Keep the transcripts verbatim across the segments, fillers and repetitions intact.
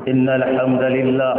إن الحمد لله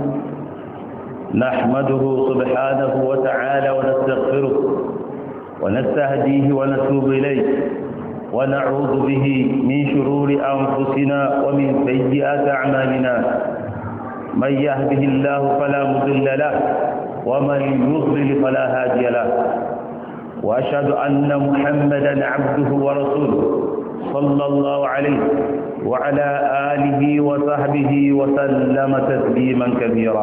نحمده سبحانه وتعالى ونستغفره ونستهديه ونتوب إليه ونعوذ به من شرور أنفسنا ومن سيئات أعمالنا. من يهده الله فلا مضل له ومن يضلل فلا هادي له، وأشهد أن محمدا عبده ورسوله صلى الله عليه وعلى آله وصحبه وسلم تسليما كثيرا.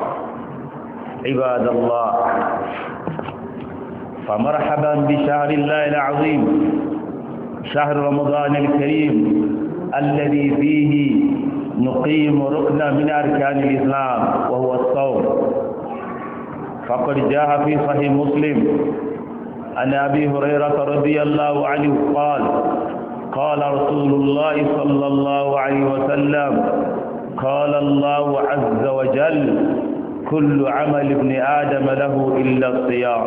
عباد الله، فمرحبا بشهر الله العظيم، شهر رمضان الكريم الذي فيه نقيم ركنا من أركان الإسلام وهو الصوم. فقد جاء في صحيح مسلم عن أبي هريرة رضي الله عنه قال قال رسول الله صلى الله عليه وسلم: قال الله عز وجل: كل عمل ابن آدم له إلا الصيام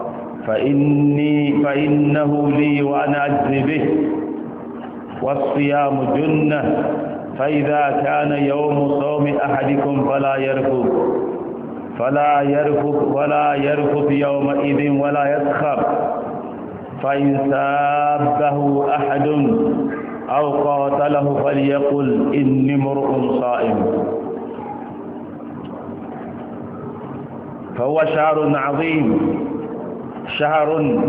فإني فإنه لي وأنا أجزي به، والصيام جنة، فإذا كان يوم صوم أحدكم فلا يرفث فلا يرفث ولا يرفث يومئذ ولا يسخر، فإن سابه أحد أو قاتله فليقل إني امرؤ صائم. فهو شهر عظيم، شهر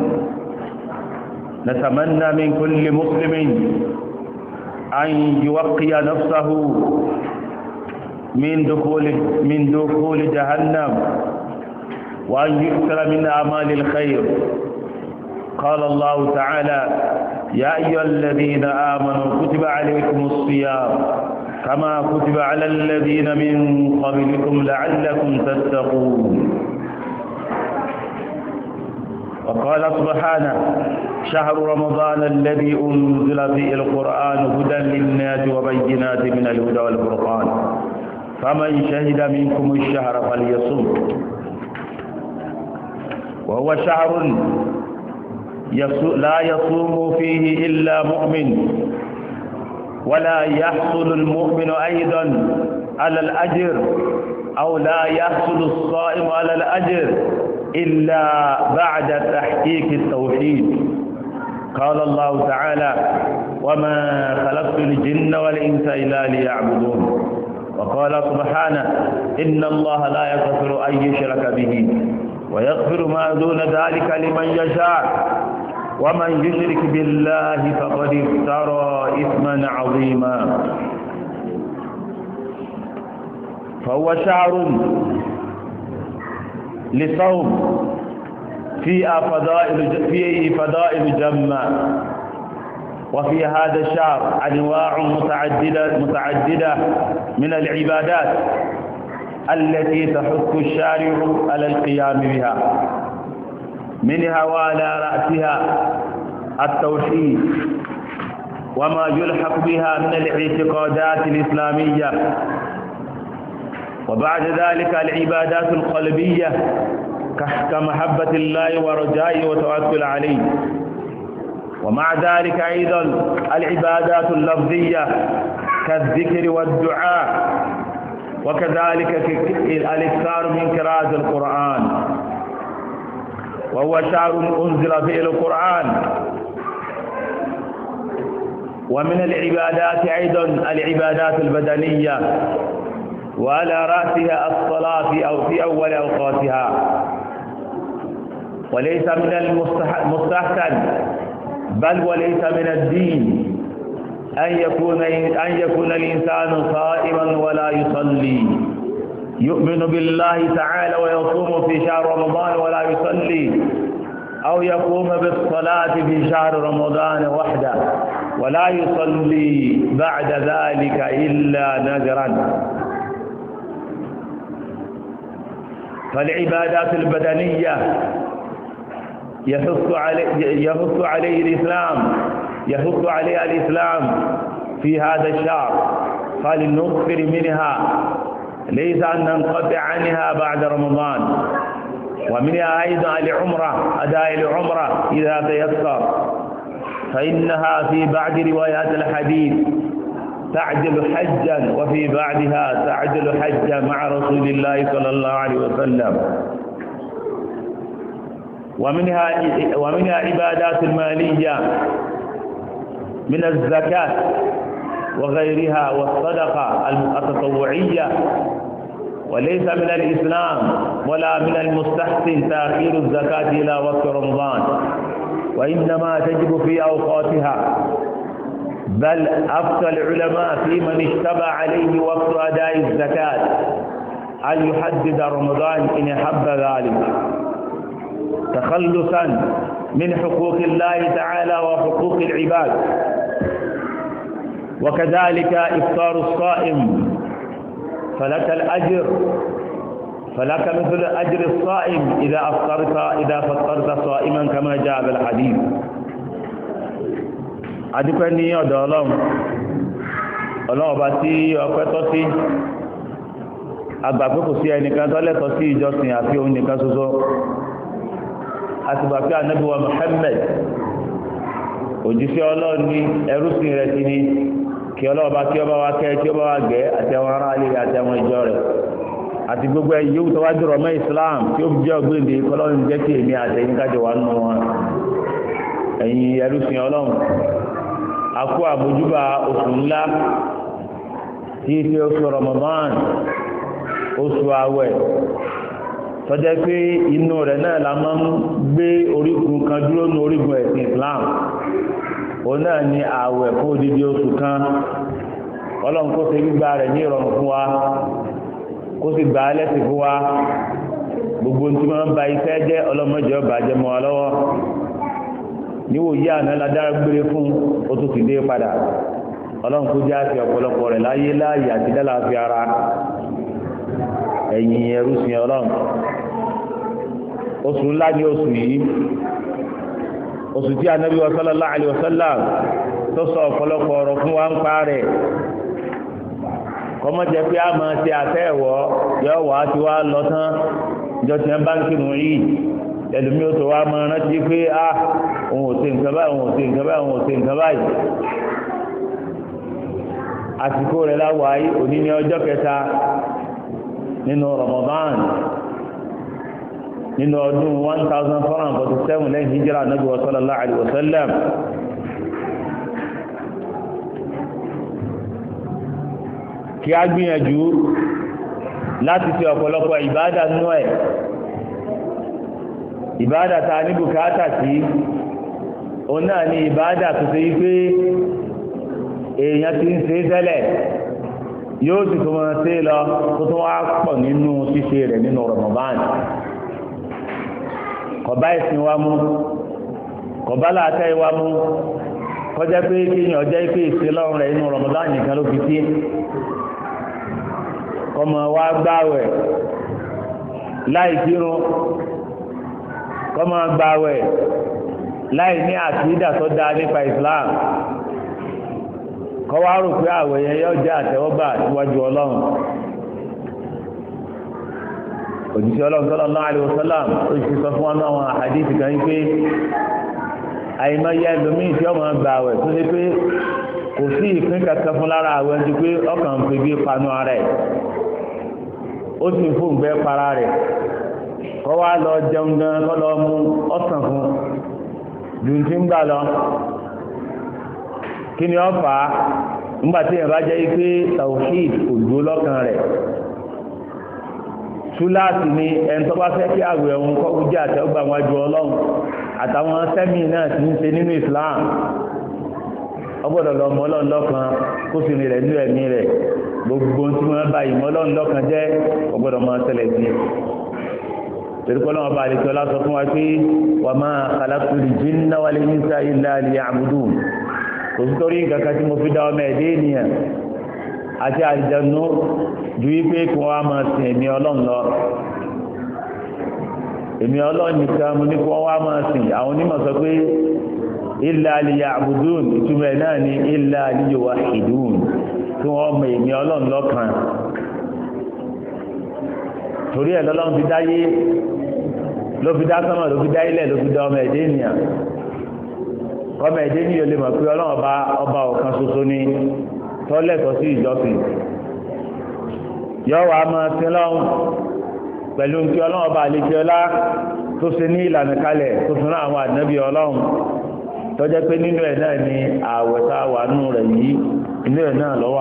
نتمنى من كل مسلم أن يوقي نفسه من دخول من دخول جهنم وأن يكثر من أعمال الخير. قال الله تعالى: يا أيها الذين آمنوا كتب عليكم الصيام كما كتب على الذين من قبلكم لعلكم تتقون. وقال سبحانه: شهر رمضان الذي أنزل فيه القرآن هدى للناس وبينات من الهدى والفرقان، فمن شهد منكم الشهر فليصم. وهو شهر لا يصوم فيه إلا مؤمن، ولا يحصل المؤمن أيضا على الأجر أو لا يحصل الصائم على الأجر إلا بعد تحقيق التوحيد. قال الله تعالى: وما خلقت الجن والإنس إلا ليعبدون. وقال سبحانه: إن الله لا يغفر أن يشرك به ويغفر ما دون ذلك لمن يشاء، ومن يشرك بالله فقد افترى إثما عظيما. فهو شهر لصوم فيه فضائل فيه فضائل جمة. وفي هذا الشهر أنواع متعددة متعددة من العبادات التي تحث الشارع على القيام بها، منها وعلى رأسها التوحيد وما يلحق بها من الاعتقادات الإسلامية، وبعد ذلك العبادات القلبية كمحبة الله ورجائه وتوكل عليه، ومع ذلك أيضا العبادات اللفظية كالذكر والدعاء، وكذلك الإكثار من قراءة القرآن. وهو شهر أنزل فيه القرآن. ومن العبادات أيضا العبادات البدنية، وعلى رأسها الصلاة في أو في أول أوقاتها. وليس من المستحسن بل وليس من الدين أن يكون أن يكون الإنسان صائما ولا يصلي، يؤمن بالله تعالى ويصوم في شهر رمضان ولا يصلي، أو يقوم بالصلاة في شهر رمضان وحده ولا يصلي بعد ذلك إلا نذرا. فالعبادات البدنية يحث عليه يحث عليه الإسلام يحث عليها الإسلام في هذا الشهر، فلنكثر منها، ليس أن ننقطع عنها بعد رمضان. ومنها أيضا العمرة، أداء العمرة إذا تيسر، فإنها في بعض روايات الحديث تعجل حجا وفي بعدها تعجل حجا مع رسول الله صلى الله عليه وسلم. ومنها ومنها عبادات المالية من الزكاة وغيرها والصدقة التطوعية، وليس من الإسلام ولا من المستحسن تأخير الزكاة إلى وقت رمضان، وإنما تجب في أوقاتها. بل أفتى العلماء في من اشتبه عليه وقت أداء الزكاة أن يحدد رمضان إن أحب ذلك، تخلصا من حقوق الله تعالى وحقوق العباد. وكذلك إفطار الصائم فلك الأجر فلك مثل أجر الصائم إذا أفطرت إذا فطرت صائما كما جاء بالحديث. adúpẹ́ ní ọ̀dọ̀ ọlọ́run ọlọ́run ọba tí ọpẹ́ tọ́ sí, àgbà pé kò sí ẹnìkan tó lẹ́tọ̀ọ́ sí ìjọsìn àfi òun nìkan ṣoṣo, àtìgbà pé ànábì wa Muhammad òjíṣẹ́ ọlọ́run ní ẹrúsìn rẹ̀ sí ní kí ọlọ́run bá kí ọba wa kẹ́ kí ọba wa gẹ́ àti àwọn ará ilé àti àwọn ìjọ rẹ̀ àti gbogbo ẹ̀yí yóò tó wá jùrọ mọ́ Islam tí ó jẹ́ ọgbẹ́ndé kọlọ́run jẹ́ kí èmi àtẹ̀yìn kájọ wà nù wọn. ẹ̀yin ẹrúsìn ọlọ́run, akó àbójúbà oṣù ńlá tí í ṣe oṣù Ramadan, oṣù àwẹ̀ tọ́jẹ́ pé inú rẹ̀ náà la máa ń gbé orígun kan dúró ní orígun ẹ̀sìn Islam. òun náà ni àwẹ̀ fún odidi oṣù kan. ọlọ́run kó ṣe gbígbà rẹ̀ ní ìrọ̀rùn fún wa, kó sì gbà á lẹ́sìn fún wa. gbogbo tí wọ́n ń ba iṣẹ́ jẹ́ ọlọ́mọdé ọba jẹ́ mọ́ wa lọ́wọ́. níwò yí àná ládára gbére fún ó tó ti dé padà. ọlọ́run kó jẹ́ àti ọ̀pọ̀lọpọ̀ rẹ̀ láyé láàyè àti dálàáfí ara. ẹ̀yin ẹrúsìn ọlọ́run, oṣù ńlá ní oṣù yìí, oṣù tí Ànábì wa sallallahu alaihi wasallam tó sọ ọ̀pọ̀lọpọ̀ ọ̀rọ̀ fún wa ń pa rẹ̀. kọ́mọ́ jẹ́ pé a máa ṣe àtẹ́ẹ̀wọ́ yọ wà tí wá lọ tán ìjọ tí wọ́n bá ń kírun yìí, ẹlòmí ó tó wá máa rántí pé a òun ò ṣe nǹkan báyìí òun ò ṣe nǹkan báyìí òun ò ṣe nǹkan báyìí. àsìkò rẹ̀ láwàáyé òní ní ọjọ́ kẹta nínú Ramadan nínú ọdún one thousand four hundred forty seven lẹ́yìn hijira Ànábì sallallahu alaihi wasallam. kí a gbìyànjú láti ṣe ọ̀pọ̀lọpọ̀ ìbádà nínú ẹ̀, ìbádà ta ní bùkátà sí. òun náà ni ìbádà tó ṣe wípé èèyàn ti ń ṣe tẹ́lẹ̀ yóò sì tó máa ṣe lọ tó tó wá pọ̀ nínú ṣíṣe rẹ̀ nínú Ramadan. kọ̀bá ìsìn wa mú, kọ̀bá làátẹ́ wa mú, kọjá pé kéèyàn jẹ́ pé ìṣe lọ́rùn rẹ̀ nínú Ramadan nìkan ló fi sí. kọmọ wa gbáwẹ̀ láì kírun, kọmọ gbáwẹ̀ láì ní àkídà tó dáa nípa Islam, kọwàá rò pé àwẹ̀ yẹn yóò jẹ́ àtẹ́wọ́gbà síwájú Ọlọ́run. òjíṣẹ́ Ọlọ́run sallallahu alaihi wasallam ó sì sọ fún wọn àwọn àdíìsì kan wípé àìmọye ẹlòmíì tí ọmọ gbààwẹ̀ tó ṣe pé kò sí ìpín kankan fún lára àwẹ̀ ju pé ọkàn ń fi bí panu ara ẹ̀, ó sì ń fún ìgbẹ́ para rẹ̀, kọ́ wá lọ jẹun gan kọ́ lọ mú ọ̀sán fún dùn tí ń gbà lọ. kí ni ó fà á? nígbà tí èèyàn bá jẹ́ pé tawhid kò dúró lọ́kàn rẹ̀. túláàsì ni ẹni tó bá fẹ́ kí àwẹ̀ òun kọ́ ojú àtẹ ọgbà wájú Ọlọ́run àtàwọn sẹ́mì náà ti ń ṣe nínú Islam, ọgbọ́dọ̀ lọ mọ́ Ọlọ́run lọ́kan kó sì rìn rẹ̀ nínú ẹ̀mí rẹ̀. gbogbo tí wọ́n bá ìmọ̀ Ọlọ́run lọ́kan jẹ́ ọgbọ́dọ̀ máa ṣẹlẹ̀ sí i. torí kọ́ lọ́wọ́ bá àlejò ọlá sọ fún wa pé wa ma khalaqtul jinna wal insa illa liya'budun. kò sí torí nǹkan kan tí mo fi dá ọmọ ẹ̀dẹ́ ènìyàn àti àlùjànnú ju wípé kí wọ́n á máa sin èmi Ọlọ́run lọ. èmi Ọlọ́run nìkan mo ní kí wọ́n wá máa sìn. àwọn onímọ̀ sọ pé illa liya'budun ìtumọ̀ náà ni illa liyuwahhidun, kí wọ́n mọ èmi Ọlọ́run lọ́kan. torí ẹ̀ lọ́lọ́run fi dáyé, ló fi dá sánmà, ló fi dá ilẹ̀, ló fi dá ọmọ ẹ̀dẹ́ ènìyàn. ọmọ ẹ̀dẹ́ ènìyàn lè mọ̀ pé Ọlọ́run ọba ọba ọ̀kan ṣoṣo ni. tọ́lẹ̀tọ́ sí ìjọsìn yọ wà máa sin lọ́hùn pẹ̀lú tí ọlọ́run bá lè jẹ́ ọlá tó ṣe ní ìlànà kalẹ̀ tó fún àwọn ànábì ọlọ́run tó jẹ́ pé nínú ẹ̀ náà ni ààwẹ̀ tá a wà nù rẹ̀ yìí inú ẹ̀ náà ló wà.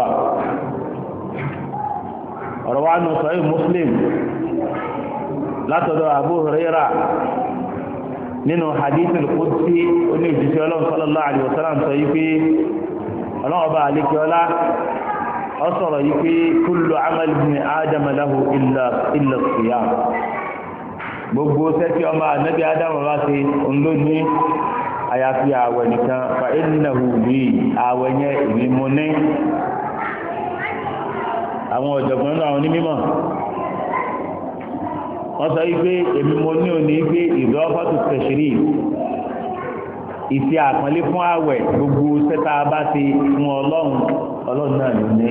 ọ̀rọ̀ wa nù Sahih Muslim látọ̀dọ̀ Abu Huraira nínú hadithul qudsi oní ìjíṣẹ́ ọlọ́run sallallahu alaihi wasallam sọ yìí pé ọlọ́run bá lè jẹ́ ọlá ọ sọ̀rọ̀ yìí pé kullu amal ibn Adam lahu illa illa siyam gbogbo sẹ́tí ọmọ ànábì Ádámù bá ṣe òǹlò ní àyàfi àwẹ̀ nìkan fa innahu li àwẹ̀ yẹn èmi mo ní. àwọn ọ̀jọ̀gbọ́n náà àwọn onímọ̀ wọ́n sọ wípé èmi mo ní òní pé ìdọ́fọ́tò tẹ̀sírì ìfi àpọ́nlé fún àwẹ̀ gbogbo sẹ́tà bá ṣe fún ọlọ́run ọlọ́run náà ló ní.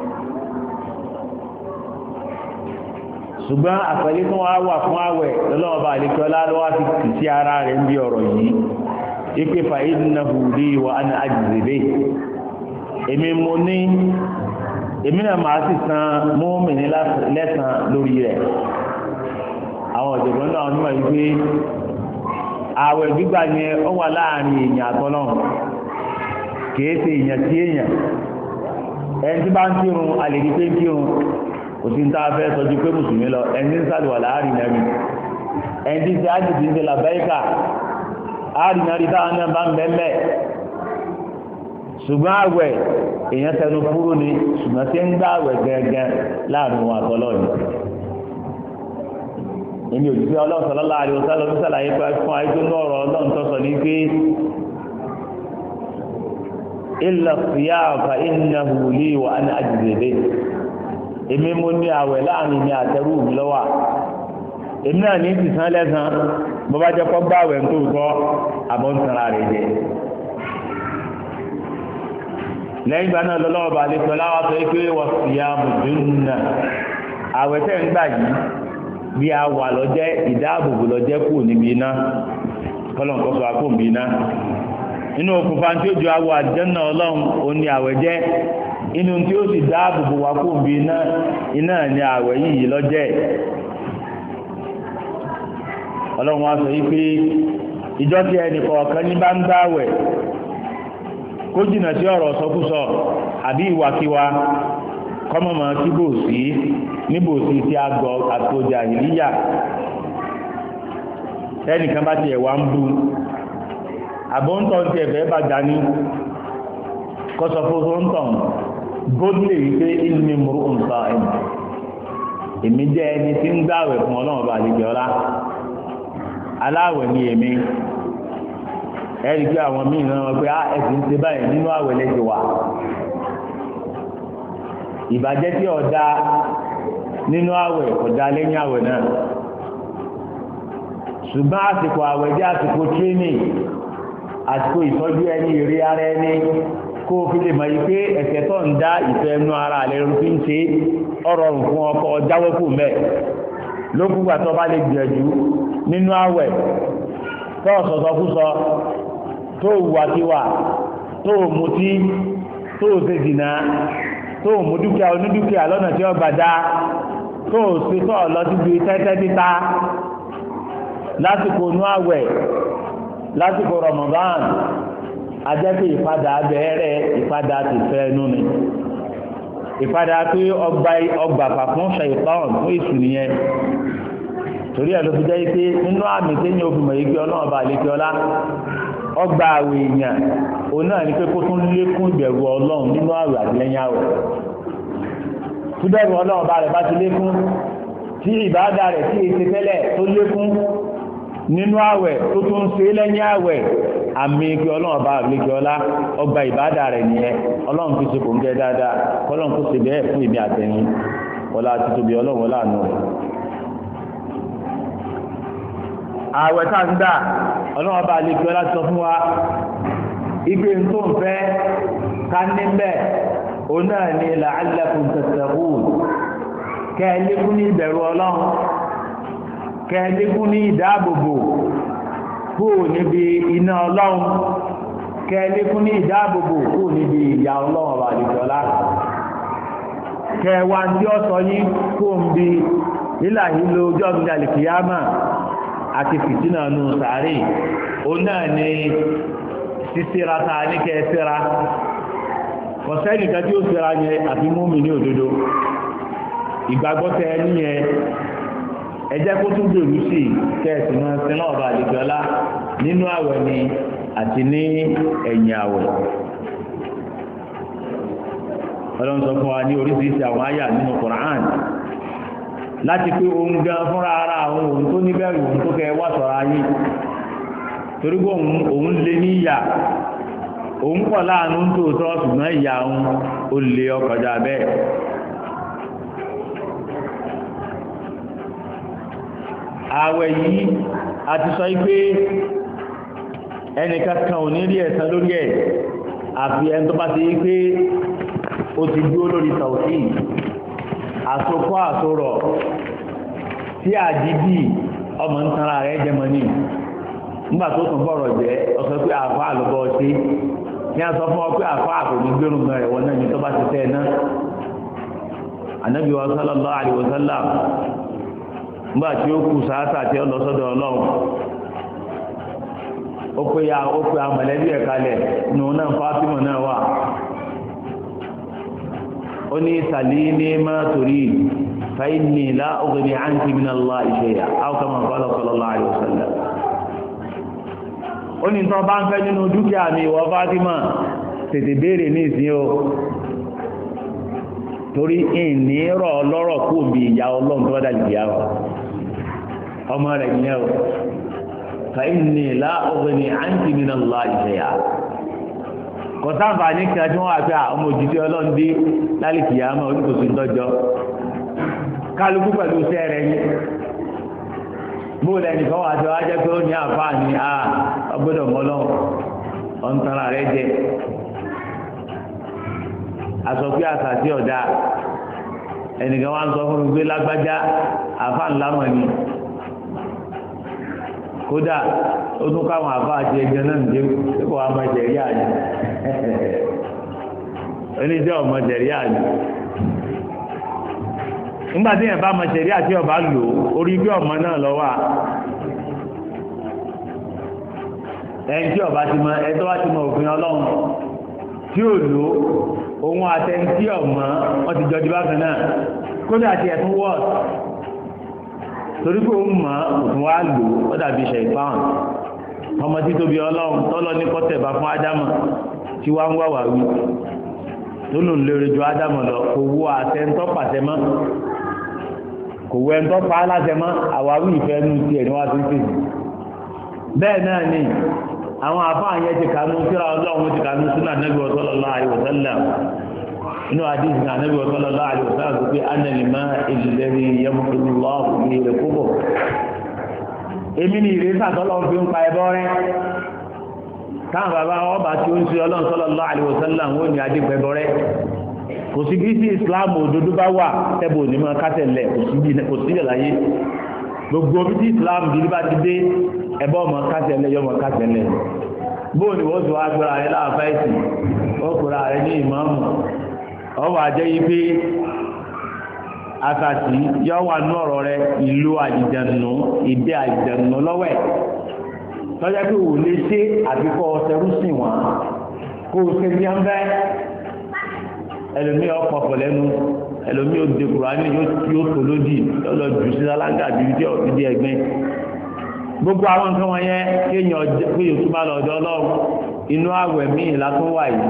ṣùgbọ́n àpọ́nlé tó wá wà fún àwẹ̀ lọ́lọ́wọ́ bá àlekí ọlá lọ́wọ́ ti kì sí ara rẹ̀ ń bí ọ̀rọ̀ yìí ike fa innahu li wa ana ajzi bihi èmi mo ní èmi náà máa sì san mùmínì lẹ́san lórí rẹ̀. àwọn ọ̀jọ̀gbọ́n náà onímọ̀ yìí pé àwẹ̀ gbígbà yẹn ó wà láàrin èèyàn àtọ́lọ́run kìí ṣe èèyàn sí èèyàn ẹni tí bá ń kírun àlèdí pé ń kírun kò sí ń tá a fẹ́ sọjú pé mùsùlùmí lọ ẹni tí ń sàlùwà láàrin náà rí ẹni tí ń ṣe ájì tí ń ṣe làbáyíkà àárín náà rí táwọn náà bá ń bẹ́ẹ̀ ṣùgbọ́n àwẹ̀ èèyàn tẹnu fúrú ni ṣùgbọ́n tí ń gbà àwẹ̀ gẹ́gẹ́ láàrin wọn àtọ́lọ́run èmi ò jíṣẹ́ ọlọ́run sallallahu alaihi wasallam ló sàlàyé fún àìjọ lọ́rọ̀ ọlọ́run tó sọ ní pé illa siyam fa innahu li wa ana ajzi bihi èmi mo ní àwẹ̀ láàrin mi àtẹrù mi lọ́wọ́ èmi náà ní ti san lẹ́san bó bá jẹ́ kọ́ gbá àwẹ̀ tó tọ́ àbọ̀ ń tanra rẹ̀ jẹ. lẹ́yìn ìgbà náà lọ́lọ́wọ́ bá lè sọ láwọ́ sọ pé wa siyamu junna àwẹ̀ tẹ́ ń gbà yìí bí a wà lọ́jẹ́ ìdáàbòbò lọ́jẹ́ kù níbi iná kọ́lọ̀nkọ́sọ akó níbi iná inú okùnfà tí ó ju awọ àjẹ́nà ọlọ́run òní àwẹ̀ jẹ́ inú tí ó sì dáàbòbò wà kù níbi iná iná ní àwẹ̀ yìí lọ́jẹ́. ọlọ́run wa sọ yìí pé ìjọ tí ẹnì kọ̀ọ̀kan ní bá ń gbààwẹ̀ kó jìnnà sí ọ̀rọ̀ sọkúsọ àbí ìwàkiwà kọ́mọ̀mọ́ kí bò sí níbò sí tí a gbọ́ àtòjà ìlíyà ẹnìkan bá ti ẹ̀wà ń bú àbóńtọ̀ ti ẹ̀fẹ́ bá dání kọ́sọ̀ fóńtọ̀ bódìlẹ̀ wípé ilmi muru nǹkan ẹ̀mí èmi jẹ́ ẹni tí ń gbààwẹ̀ fún ọlọ́run bá àlejò ọlá aláwẹ̀ ni èmi ẹ̀rí pé àwọn míì náà wọ́n pé ẹ̀sìn ti báyìí nínú àwẹ̀ lẹ́jọ́ wà ìbàjẹ́ tí ọ̀dá nínú àwẹ̀ ọ̀dá lẹ́yìn àwẹ̀ náà ṣùgbọ́n àsìkò àwẹ̀ jẹ́ àsìkò tírénì àsìkò ìtọ́jú ẹni ìrí ara ẹni kó o fi lè mọ̀ yí pé ẹ̀ṣẹ̀ tó ń dá ìfẹ́ ẹnu ara rẹ̀ ló fi ń ṣe ọ̀rọ̀ ọ̀rùn fún ọkọ̀ jáwọ́kù mẹ́ lókùgbà tó bá lè gbìyànjú nínú àwẹ̀ tó sọ̀sọ̀kúsọ tó wùwàkiwà tó mutí tó ṣe dìnnà tó mú dúkìá onídúkìá lọ́nà tí ó gbàdá tó ṣe tó lọ síbi tẹ́tẹ́ títa lásìkò inú àwẹ̀ lásìkò Ramadan ajẹ́pẹ́ ìpadà bẹ̀rẹ̀ ìpadà ti fẹ́ inú ni ìpadà pé ọgbàfà fún ṣàìtàn fún èṣù nìyẹn torí ẹ̀ ló fi jẹ́ pé nínú àmì téèyàn òfin mọ̀ yìí pé ọlọ́run bá lè fi ọlá ọgbà àwẹ̀ èèyàn òun náà ní pé kó tún lékún ìbẹ̀rù ọlọ́run nínú àwẹ̀ àti lẹ́yìn àwẹ̀ tí bẹ̀rù ọlọ́run bá rẹ̀ bá ti lékún tí ìbádà rẹ̀ tí èsì tẹ́lẹ̀ tó lékún nínú àwẹ̀ tó tún ṣe lẹ́yìn àwẹ̀ àmì pé ọlọ́run bá lè fi ọlá ọgbà ìbádà rẹ̀ nìyẹn ọlọ́run tó ṣe kò ń gẹ́ dáadáa ọlọ́run tó ṣe bẹ́ẹ̀ fún ìmí àtẹ̀yìn wọlá ti tóbi ọlọ́run wọlá àánú rẹ̀. àwẹ̀ tá ń dà ọlọ́wọ́ bá lè gbé ọlá sọ fún wa igbe tó ń fẹ́ ká níbẹ̀ òun náà ni la'allakum tattaqun kẹ́ẹ̀lẹ́kún ní ìbẹ̀rù ọlọ́run kẹ́ẹ̀lẹ́kún ní ìdáàbòbò kú níbi iná ọlọ́run kẹ́ẹ̀lékún ní ìdáàbòbò kú níbi ìyà ọlọ́run ọba àdìjọ́lá kẹwàá tí ó sọ yí kó ń bi nílà ìlú ọjọ́ ìdàlẹ̀ kìyàmà àti fìtínà nù sàárè ó náà ni sísíra ta ní kẹsíra kọ̀sẹ́nìkan tí ó síra yẹ àti múmi ní òdodo ìgbàgbọ́tẹ̀ níyẹn ẹjẹ́ kó tún gbèrú sí kẹsì náà sí náà ọba àdìjọ́lá nínú àwẹ̀ ni àti ní ẹ̀yìn àwẹ̀ ọlọ́run sọ fún wa ní oríṣiríṣi àwọn àyà nínú Qur'an láti pé ohun gan fúnra ara àwọn ohun tó níbẹ̀rù ohun tó kẹ wá sọ̀rọ̀ ayé torí pé òun lè ní ìyà òun pọ̀ láàánú ń tòótọ́ ṣùgbọ́n ìyà òun ó lè ọkọjá bẹ́ẹ̀ ààwẹ̀ yìí a ti sọ pé ẹnìkan kan ò ní rí ẹ̀san lórí ẹ̀ àfi ẹni tó bá ti rí pé ó ti dúró lórí tàwùsí àsokọ́ àsorọ̀ tí àjíbí ọmọ ń tanra rẹ̀ jẹmọ ní nígbà tó tún bọ̀rọ̀ jẹ́ ọ̀sọ̀ pé àfá àlọ́bọ̀ ṣe ní a sọ fún ọ pé àfá àkòní gbérùn rẹ̀ wọ́n náà ní tó bá ti tẹ́ náà Ànábì wa sallallahu alaihi wasallam nígbà tí ó kù sáátà tí ó lọ sọ́dọ̀ Ọlọ́run ó pé ya ó pé àmọ̀lẹ́bí ẹ̀ kalẹ̀ nù náà Fátímà náà wà ó ní sàlí ní má torí fàínì láàúgbìn àǹtí min Allah shay'a aw kama qala sallallahu alaihi wasallam ó ní tán bá ń fẹ́ nínú dúkìá mi ìwọ Fátímà tètè béèrè ní ìsìn o torí ìní rọ̀ lọ́rọ̀ kú bí ìyá Ọlọ́run tó dá ìyá wa ọmọ rẹ̀ yẹn o fàínì láàúgbìn àǹtí min Allah shay'a kọ̀sáǹfà ní kí a tí wọ́n wà pé ọmọ òjìdí ọlọ́ndí lálìkì yà máa oníkòsí lọ́jọ́ kálukú pẹ̀lú iṣẹ́ rẹ̀ yìí bóòlù ẹnìkan wà tí wọ́n á jẹ́ pé ó ní àfáà ní a ọgbọ́dọ̀ mọ́lọ́ ọ̀ntara rẹ̀ jẹ́ aṣọ pé àṣà sí ọ̀dà ẹnìkan wà ń sọ fún mi pé lágbájá àfáà ńlá mọ̀ ni kódà ó tún káwọn àfáà àti ẹgbẹ́ náà ń dé kó wàá máa jẹ̀rí àjẹ́ oníjẹ́ ọmọ jẹ̀rí àjẹ́ nígbàtí yẹn bá mọ jẹ̀rí àti ọba lò orí bí ọmọ náà lọ wà ẹni tí ọba ti mọ ẹjọ́ wá ti mọ òfin Ọlọ́run tí ò lò òun àtẹni tí ọmọ wọn ti jọjú bákan náà kódà tí ẹ̀ tún wọ́ọ̀sì torí pé òun mọ̀ òtún wá lò ó dàbí ṣe ìfáhàn ọmọ tí tóbi Ọlọ́run tọ́lọ́ ní kọ́tẹ̀bá fún Ádámù tí wá ń wà wà wí tó lò ń lérè ju Ádámù lọ kò wó àtẹ́ntọ́ pàṣẹ mọ́ kò wọ ẹ̀ntọ́ pa á láṣẹ mọ́ àwáwí ìfẹ́ nù tiẹ̀ ní wá tó ń tèsì bẹ́ẹ̀ náà ni àwọn àfáà yẹn ti kànú síra Ọlọ́run ti kànú sínú Ànábì sallallahu alaihi wasallam inú àdìsí ní Ànábì sallallahu alaihi wasallam tó pé ánàlìmá ìlẹ̀rí yẹmùkúlùlọ́ọ̀fù ní ilẹ̀ kúbọ̀ èmi ni ìrẹsà tọ́lọ́ fi ń pa ẹbọ rẹ táwọn bàbá ọba tí ó ń ṣe Ọlọ́run sallallahu alaihi wasallam wọ́n ní adégbẹ̀bọ rẹ kò sí bí sí Islam òdodo bá wà tẹ́bù onímọ̀ kásẹ̀lẹ̀ kò sí ìlàyé gbogbo bí sí Islam bí bá ti dé ẹbọ ọmọ kásẹ̀lẹ̀ yọmọ kásẹ̀lẹ̀ bóò ni wọ́n tó wá gbọ́ra rẹ láàfá ìsìn ó kúra rẹ ní ìmáàmù ọwọ́ àjẹ́ yí pé àkàtì yọ wà ní ọ̀rọ̀ rẹ ìlú àjìjànù ìdẹ àjìjànù lọ́wẹ́ tọ́jọ́ pé ò lè ṣe àbíkọ́ ọ̀sẹ̀rú sí wọn kó o ṣe ní ọ́nbẹ́ ẹlòmí ọ̀pọ̀pọ̀ lẹ́nu ẹlòmí òde kùránì yóò tó lódì lọ́lọ́ jù sí alága àbí ìdí ọ̀dí ẹgbẹ́ gbogbo àwọn nǹkan wọn yẹn kéèyàn pé yóò túbà lọ́dọ̀ Ọlọ́run inú àwẹ̀ míì látún wà yìí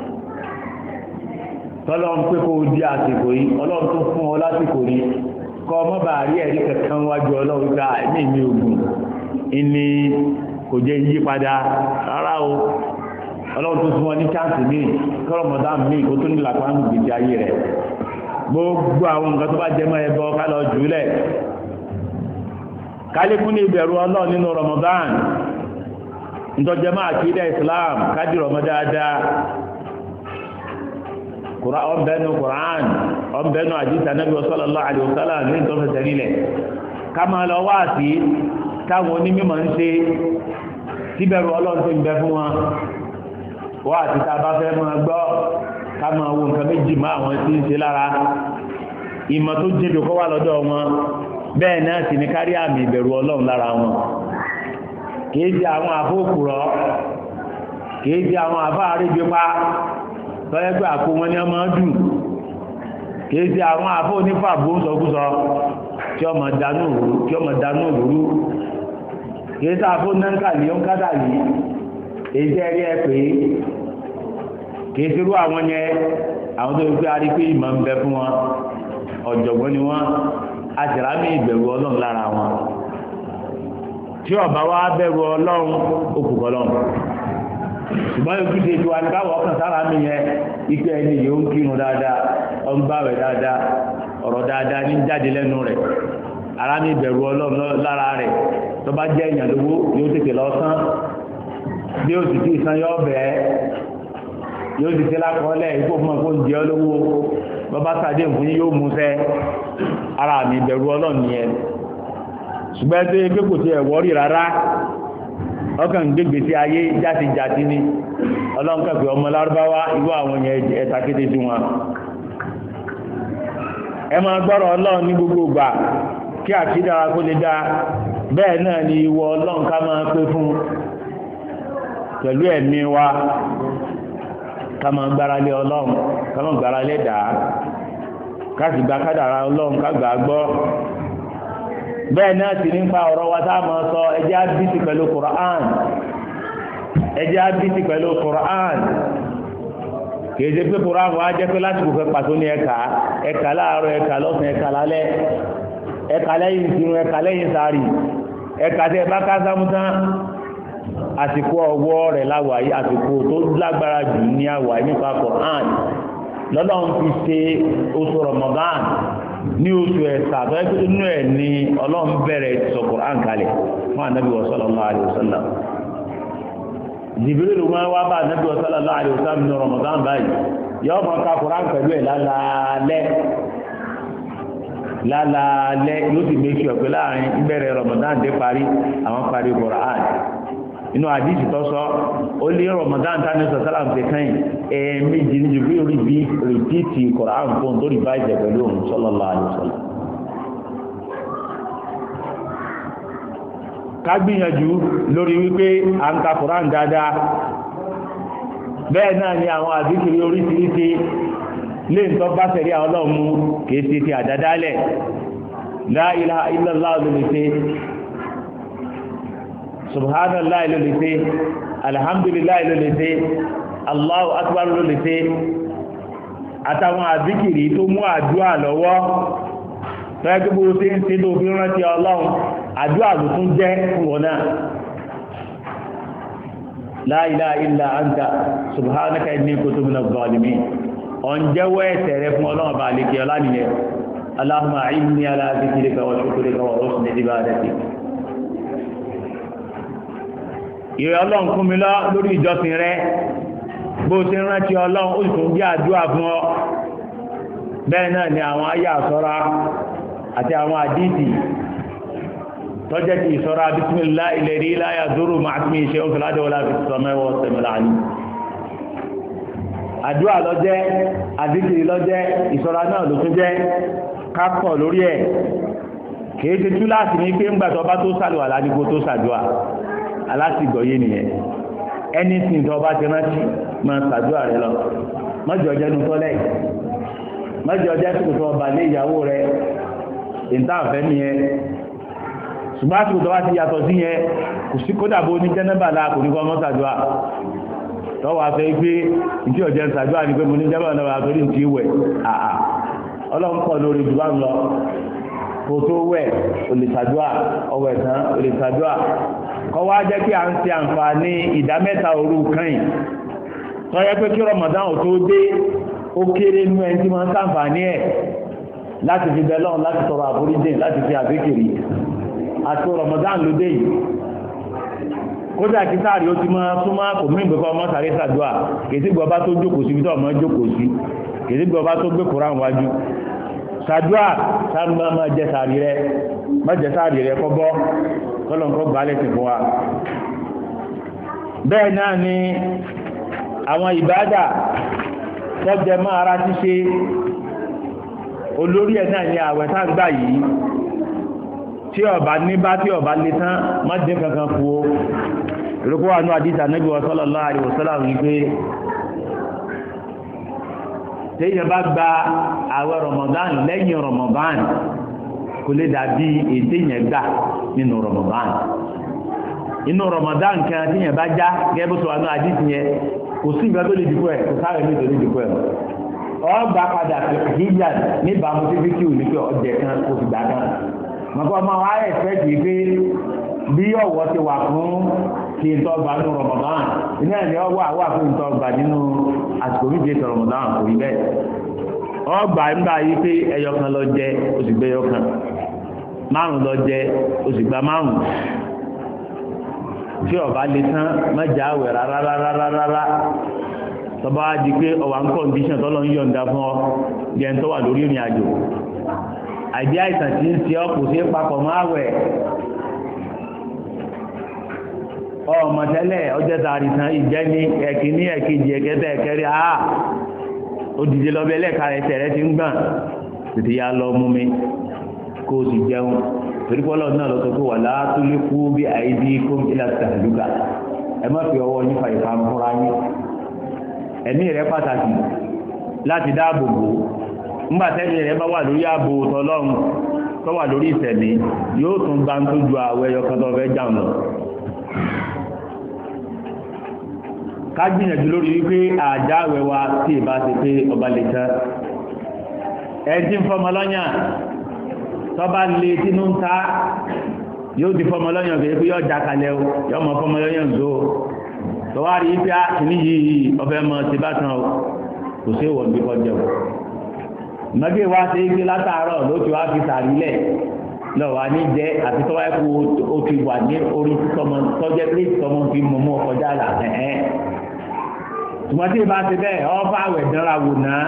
tọ́lọ́run pé kó o di àsìkò yìí Ọlọ́run tó fún ọ lásìkò yìí kọ́ ọmọ bá rí ẹ̀rí kankan wájú Ọlọ́run gba ẹ̀mí mi ògùn ìní kò jẹ́ yí padà rárá o Ọlọ́run tó fún ọ ní chánsì míì kọ́rọ̀mọ̀dá míì kó tó ní làpánù gbèjì ayé rẹ̀ gbogbo àwọn nǹkan tó bá jẹ́ mọ́ ẹbọ ká lọ jùlẹ̀ kálékún ní ìbẹ̀rù Ọlọ́run nínú Ramadan ntọ́jẹ́ máa kí dẹ́ Islam kájí rọmọ dáadáa ọ̀bẹ̀nu Quran ọ̀bẹ̀nu àdìsá Nabi sallallahu alaihi wasallam ní ìtọ́fẹ́ tẹ̀lé ká máa lọ wá sí táwọn onímọ̀ ń ṣe tíbẹ̀rù Ọlọ́run tó ń bẹ fún wọn wá àti tá a bá fẹ́ máa gbọ́ ká máa wo nǹkan méjì máa àwọn tí ń ṣe lára ìmọ̀ tó jẹ́dọ̀ kọ́ wà lọ́dọ̀ wọn bẹ́ẹ̀ náà sì ní kárí àmì ìbẹ̀rù ọlọ́run lára wọn kìí ṣe àwọn àfóòkùrọ̀ kìí ṣe àwọn àfá àrígbépá tọ́yẹ́gbẹ́ àpò wọn ni wọ́n máa dùn kìí ṣe àwọn àfó onífàbó ń sọkúsọ tí ọmọ dánú òwúrú tí ọmọ dánú òwúrú kìí ṣe àfó nánkàlì ó ń kádà yìí èyí tẹ́ rí ẹ pé kìí ṣerú àwọn yẹn àwọn tó gbé arí pé ìmọ̀ ń bẹ fún wọn ọ̀jọ̀gbọ́n ni wọ́n àṣìrámì ìbẹ̀rù ọlọ́run lára wọn tí ọba wa bẹ̀rù ọlọ́run òkùnkọ̀ ọlọ́run ṣùgbọ́n ojú ṣe ju àníkáwọ̀ ọkàn sára mi yẹn ike ẹni yóò ń kírun dáadáa ọ̀n báwẹ̀ dáadáa ọ̀rọ̀ dáadáa ní jáde lẹ́nu rẹ̀ ara mi bẹ̀rù ọlọ́run lára rẹ̀ tó bá jẹ́ èèyàn lówó yóò tètè lọ sán bí ó sì ti san yọ bẹ́ẹ̀ yóò ti tẹ́lá kọ́lẹ̀ ikú fún ọkọ̀ ń jẹ́ olówó bọ́bá sàdé fún yí yóò múṣẹ́ ara mi bẹ̀rù ọlọ́run yẹn ṣùgbọ́n tó yẹ pé kò tí ẹ̀wọ́ rí rárá ọkàn gbégbé sí ayé játi játi ní ọlọ́run kẹfẹ́ ọmọ lárúbáwá irú àwọn yẹn ẹ̀ta kété sí wọn ẹ máa gbọ́rọ̀ ọlọ́run ní gbogbo ìgbà kí àkídára kó lè dá bẹ́ẹ̀ náà ni ìwọ ọlọ́run ká máa pé fún pẹ̀lú ẹ̀mí wa ká máa gbára lé ọlọ́run ká máa gbára lé dàá ká sì gba kádàrá ọlọ́run ká gbà gbọ́ bẹ́ẹ̀ náà sì nípa ọ̀rọ̀ wa tá a máa sọ ẹjẹ́ àbísí pẹ̀lú Qur'an ẹjẹ́ àbísí pẹ̀lú Qur'an kìí ṣe pé Qur'an wa jẹ́ pé láti kò fẹ́ pàtó ní ẹ̀ka ẹ̀ka láàárọ̀ ẹ̀ka lọ́sàn ẹ̀ka lálẹ́ ẹ̀ka lẹ́yìn ìsinmi ẹ̀ka lẹ́yìn sáré ẹ̀ka tẹ́ bá ká sámútán àsìkò ọwọ́ rẹ̀ láwàáyé àsìkò tó lágbára jù ní àwàáyé nípa Qur'an lọ́lọ́run fi ṣe oṣù Ramadan ní oṣù ẹ̀sà tó ẹ́kùn inú ẹ̀ ni ọlọ́run bẹ̀rẹ̀ sọ Qur'an kalẹ̀ fún ànábì sallallahu alaihi wasallam Jibril máa wá bá ànábì sallallahu alaihi wasallam ní Ramadan báyìí yọ́ mọ́ ká Qur'an pẹ̀lú ẹ̀ lálaalẹ́ lálaalẹ́ ló sì méjì ọ̀pẹ́ láàrin ìbẹ̀rẹ̀ Ramadan dé parí àwọn parí Qur'an inú àdíjì tó sọ ó lé Ramadan tánú sọ̀sálà ń tẹ́kàn ẹ̀ẹ̀mejì ní jù bí orí bí rìpítì Qur'an fún tó rí báyìí pẹ̀lú òun sallallahu alaihi wasallam ká gbìyànjú lórí wípé à ń ka Qur'an dáadáa bẹ́ẹ̀ náà ni àwọn àdíkiri oríṣiríṣi lè ń tọ́ bá tẹ̀rí àwọn ọlọ́mú kìí ṣe ti àdádálẹ̀ la ilaha illallah ló lè ṣe subhanallah ló lè ṣe alhamdulillah ló lè ṣe allahu akbar ló lè ṣe àtàwọn àzíkìrí tó mú àdúà lọ́wọ́ tọ́yẹ́ bó ṣe ń ṣe tó fi rántí ọlọ́run àdúà ló tún jẹ́ fún wọn náà la ilaha illa anta subhanaka inni kuntu minaz zalimin ọ̀njẹ́wọ́ ẹ̀ṣẹ̀ rẹ fún ọlọ́run bá lè kí ọlá nìyẹn allahumma a'inni ala dhikrika wa shukrika wa husni ibadatik ìrẹ́ ọlọ́run kún mi lọ lórí ìjọsìn rẹ bó ṣe rántí ọlọ́run ó sì tún jẹ́ àdúrà fún ọ bẹ́ẹ̀ náà ni àwọn ayé àsọ́ra àti àwọn àdíìtì tọ́jẹ́ ti ìsọ́ra bismillah alladhi la yadurru ma'a ismihi shay'un fil ardi wa la fis samaa'i wa huwa as-sami'ul 'alim àdúrà lọ́jẹ́ àdíkìrì lọ́jẹ́ ìsọ́ra náà ló tún jẹ́ kápọ̀ lórí ẹ̀ kìí ṣe tú láti ní pé ńgbà tó bá tó sàlùwà ládìgbò tó sàdúà alásìgbọ̀yé nìyẹn anything tó bá ti rántí máa sàdúà rẹ lọ mọ́jọ jẹ́nu tọ́lẹ̀ mọ́jọ jẹ́ tó tó ọba lé ìyàwó rẹ ìntàfẹ́ nìyẹn ṣùgbọ́n àti tó bá ti yàtọ̀ sí yẹn kò sí kódà bó ní jẹ́nẹ́bàlá kò ní kọ́ mọ́ sàdúà tọ́wọ́ afẹ́ gbé ìdí ọ̀jẹ́ sàdúà ní pé mo ní jẹ́nẹ́bàlá torí ti wẹ̀ àà ọlọ́run pọ̀ lórí jù bá ń lọ kò tó wẹ̀ olùsàdúà ọwẹ̀ tán olùsàdúà kọ́ wá jẹ́ kí a ń ṣe àǹfààní ìdá mẹ́ta òru kan tó yẹ pé kí Ramadan ò tó dé ó kéré nú ẹni tí wọ́n ń ṣàǹfààní ẹ̀ láti fi bẹ́lọ́n láti tọrọ àforíjìn láti fi àfikiri àti Ramadan ló dé yìí kódà kí sáàrí ó ti máa súnmọ́ kò mí ìgbẹ́kọ́ ọmọ sàrí sàdúà kèsí gbọ́ bá tó jókòó sí ibi tó ọmọ jókòó sí kèsí gbọ́ bá tó gbé Kùránì wájú sàdúà sáàmà máa jẹ sàárì rẹ má jẹ sàárì rẹ kọ́ bọ́ kọ́lọ̀nkọ́ gbálẹ̀ sí fún wa bẹ́ẹ̀ náà ni àwọn ìbádà tó jẹ mọ́ ara ṣíṣe olórí ẹ̀ náà ni àwẹ̀ tá ń gbà yìí tí ọba ní bá tí ọba lè tán má dín kankan kú o ìrúkọ wà ní àdíjà Ànábì sallallahu alaihi wasallam wípé téèyàn bá gba àwẹ̀ Ramadan lẹ́yìn Ramadan kò lè dàbí èdè yẹn gbà nínú Ramadan inú Ramadan kan tí yẹn bá já gẹ́gẹ́ bó sọ wà ní àdíjà yẹn kò sí ìgbà tó lè dìbò ẹ̀ kò sáré ní ìdòlè dìbò ẹ̀ ọgbà padà hijab níbàámu sí fíkìú ní pé ọjẹ kan kò sì gbà kan mọ̀kọ́ ọmọ wa ẹ̀fẹ́kì pé bí ọ̀wọ́ ti wà fún kí n tọ́gbà nínú Ramadan iná ẹ̀ ní ọwọ́ àwọ́ àfún ìtọ́gbà nínú àsìkò méje tó Ramadan kò rí bẹ́ẹ̀ ọgbà nígbà yìí pé ẹyọ kan lọ jẹ ó sì gbé ẹyọ kan márùn lọ jẹ ó sì gba márùn tí ọba lè tán mẹ́jà àwẹ̀ rárá rárá rárá tọba di pé ọwà ń kọ́ndíṣàn tọ́lọ ń yọ̀ǹda fún ọ jẹ́ tó wà lórí ìrìn àjò àìdí àìsàn tí ń ṣe ọ́ kò sí papọ̀ mọ́ àwẹ̀ ọmọ tẹ́lẹ̀ ọjọ́ tààrí tán ìjẹ́ ní ẹ̀kíní ẹ̀kejì ẹ̀kẹta ẹ̀kẹrí àá òdìdí lọ bẹ́ẹ̀ lẹ́ka ẹsẹ̀ rẹ ti ń gbọ̀n tètè ya lọ mú mi kó o sì jẹun torí pọ́lọ́ náà lọ sọ pé wà látúlé kú bí àìdí kó ń kílà tàdúgà ẹ má fi ọwọ́ nípa ìfàmúra yín ẹ̀mí rẹ̀ pàtàkì láti dáàbò bò ńgbàtẹ́mí rẹ̀ bá wà lórí ààbò tọlọ́run tó wà lórí ìṣẹ̀mí yóò tún bá ń tó ju àwẹ̀ ẹyọkan tó fẹ́ jáun lọ ká gbìyànjú lórí wípé àjáwẹ̀ wa tí ìbá ti pé ọba lè tán ẹjí ń fọmọ lọ́yàn tó bá lè tínú ń ta yóò di fọmọ lọ́yàn kìí pé yóò jákalẹ̀ yóò mọ fọmọ lọ́yàn zó tọwárí pé a kìí yìí ọfẹ́ mọ́ ti bá tán kò sí ìwọ̀n bí kọjọ mọ́gé wá sí igi látàárọ̀ ló ti wá fi sàrílẹ̀ lọ́wọ́ ní jẹ́ àti tọ́wá ẹ̀kú ó ti wà ní orí tọmọ tọ́jẹ́ pé tọmọ fi mọ̀ mọ́ ọkọjá là ẹ̀ẹ́ ṣùgbọ́n tí ìbá ti bẹ́ẹ̀ ọ́fà àwẹ̀ dánra wò náà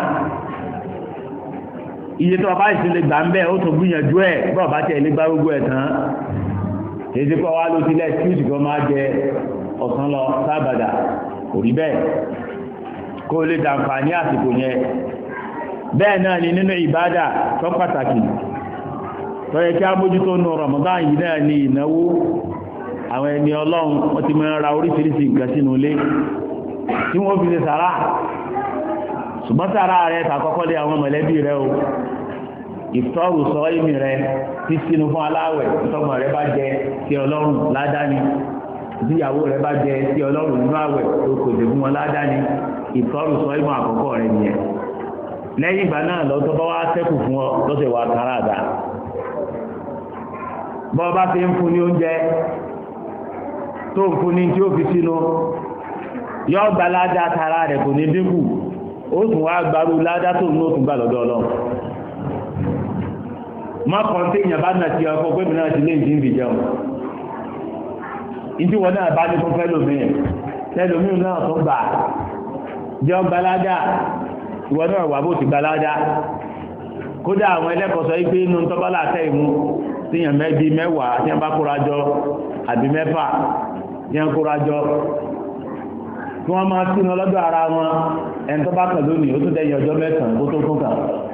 iye tó ọba ìṣẹ̀lẹ̀ gbà ń bẹ́ẹ̀ ó tún gbìyànjú ẹ̀ bọ́ọ̀ bá tẹ̀ lé gbá gbogbo ẹ̀ tán èdè kọ́ wá ló ti lẹ́ tíúsì kan máa jẹ ọ̀sán lọ sábàdà kò rí bẹ́ẹ̀ kó lè dàǹfààní àsìkò yẹn bẹ́ẹ̀ náà ni nínú ìbádà tó pàtàkì tó yẹ kí á mójútó nù Ramadan yìí náà ni ìnáwó àwọn ẹni Ọlọ́run wọ́n ti máa ra oríṣiríṣi nǹkan sínú ilé tí wọ́n fi ṣe sàrá ṣùgbọ́n sàrá rẹ̀ tàkọ́kọ́ lé àwọn mọ̀lẹ́bí rẹ̀ o ìfọ́rù sọ ìmì rẹ̀ tí sínú fún aláwẹ̀ tọ́gbọ̀n rẹ̀ bá jẹ sí Ọlọ́run ládáni ìdíyàwó rẹ̀ bá jẹ sí Ọlọ́run nínú àwẹ̀ tó kò dé fún wọn ládáni ìfọ́rù sọ ìmọ̀ àkọ́kọ́ rẹ̀ nìyẹn lẹ́yìn ìgbà náà lọ́tọ́ bá wá sẹ́kù fún ọ lọ́sẹ̀ wà kára àdá bọ́ bá fi ń fún ní oúnjẹ tó ń fún ní tí ó fi sínú yọ́ gba ládá tara rẹ̀ kò ní dínkù ó tún wá gbarú ládá tó ní ó tún gbà lọ́dọ̀ Ọlọ́run má kàn tí èèyàn bá nà ti ọkọ̀ pé mìíràn ti lé ìdí ìbì jẹun ìdí wọn náà bá ní fún fẹ́lòmíì fẹ́lòmíì náà tó gbà jẹ́ ọgbà ládá ìwọ náà wà bó ti gbà ládá kódà àwọn ẹlẹ́kọ̀ọ́ sọ pé inú tọ́bálà tẹ́ ìmú tíyàn mẹ́bí mẹ́wàá tí wọ́n bá kórajọ àbí mẹ́fà tí wọ́n kórajọ kí wọ́n máa sínú ọlọ́dọ̀ ara wọn ẹni tó bá kàn lónìí ó tún dẹ̀yìn ọjọ́ mẹ́sàn-án kó tó tún kàn